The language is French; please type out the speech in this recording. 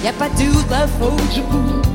Y a pas de doute, la faute, je cours.